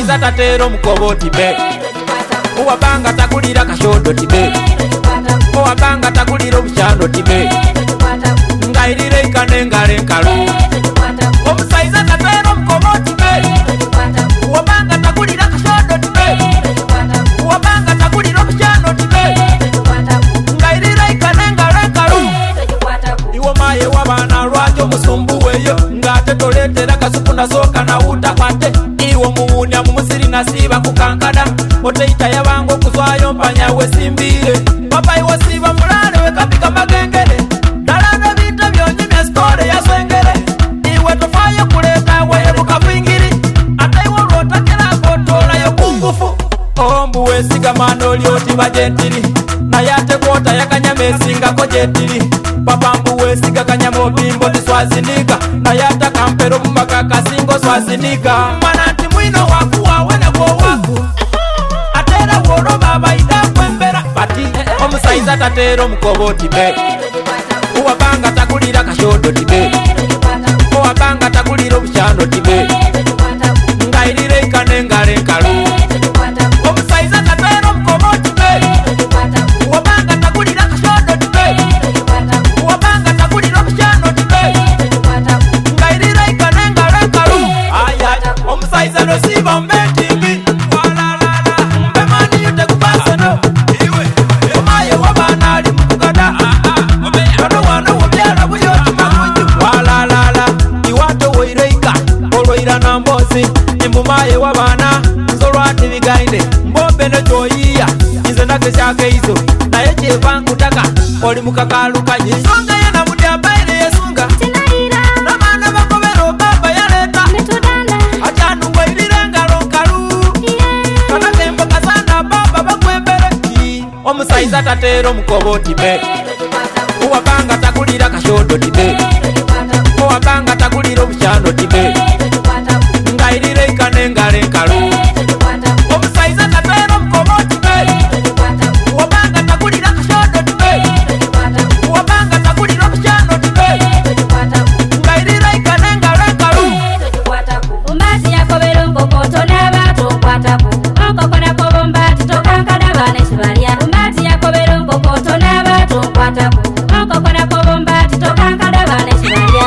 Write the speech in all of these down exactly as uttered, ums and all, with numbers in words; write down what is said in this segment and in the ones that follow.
omusaiza tatera omukoboti be owabanga takulira kashodo tibe owabanga takulira obukyando tibe ngairire ikane ngale nkalu omusaiza tatera omukoboti be owabanga takulira kashodo tibe owabanga takulira obukyando tibe ngairire ikane ngale nkalu iwo maye wabana lwajo musumbu weyo ngate toletera kasukunda soka na utakwate iwo muwunya mumusiri nasiba kukankada oteita yabango kuzwayo mpanya wesimbire papa iwo siba mulale wekapika magengere dalano bita byonyimya skore ya swengere iwe tofayo kuleta weye bukavingiri ata iwo rotakera kotola yo kungufu ombu wesiga manoli oti bajentiri na yate kota yakanyamesinga kojetiri papa mbu wesiga kanyamo bimbo diswazinika na yata kampero mbaka kasingo swazinika mananti mwino waku wawene kwa waku atera woro baba ida kwembera pati omusaiza tatera omukoboti be uwabanga takulira kashodo tibe uwabanga takulira obukyando tibe ngairire ikane ngale nkalu omusaiza tatera omukoboti be uwabanga takulira kashodo tibe uwabanga takulira obukyando tibe ngairire ikane ngale nkalu aya omusaiza nosiba mbetimbi walalala mbemani yute kubaseno iwe omaye wabana ali mukugada wano wano wobyala buyotima munju walalala iwato woireika olwaira na mbozi imbumaye wabana nzolwati bigainde mbombe nekyoyiya ize ndagesyake izo naye kyeva nkutaka oli mukakalukanyi songa yena mudi abaire yesunga nabana bakobera obaba yaleta ajanu wairire ngalo nkalu kanatembo kasana baba bakwembere omusaiza tatera omukoboti be uwabanga takulira kashodo tibe uwabanga takulira obukyando tibe ngairire ikane ngale nkalu omusaiza tatera omukoboti be uwabanga takulira kashodo tibe uwabanga takulira obukyando tibe ngairire ikane ngale nkalu umbati yakobera onkokoto n'abantu nkwatako onkoko nako bombati tokankada bane kibalya umbati yakobera onkokoto n'abantu nkwatako onkoko nako bombati tokankada bane kibalya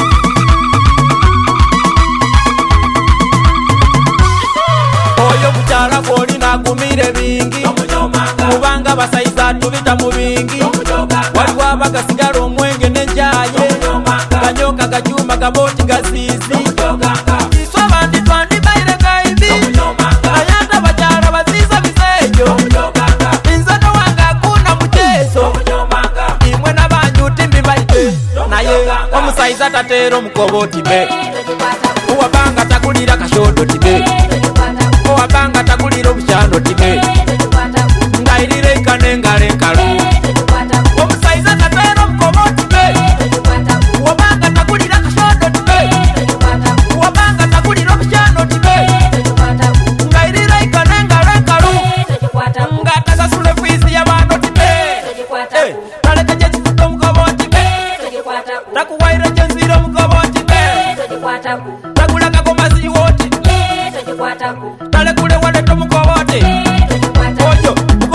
oyo bukyala bwoli nagumire bingi kubanga basaiza tubita mu bingi waliwo abagasigala omwenge nenjaye ganyoka gajuma gaboti gasiisi iswe abandi twandibaire gaibi ayata bakyala basiisa biseejo nze nowanga akuna mukyeso imwe nabanjuti mbibaite naye omusaiza tatera omukoboti be uwabanga takulira kashodo tibe uwabanga takulira obukyando tibe ngairire ikane ngale nkalu omusaiza tatera omukoboti be uwabanga takulira kashodo tibe uwabanga takulira obukyando tibe ngairire ikane ngale nkalu ngatakasule fiisi yabano tibe taleka kyekizita omukoboti be takuwaire kyenzira omukoboti be takulaga gomasiwoti talekule waleta omukoboti oyo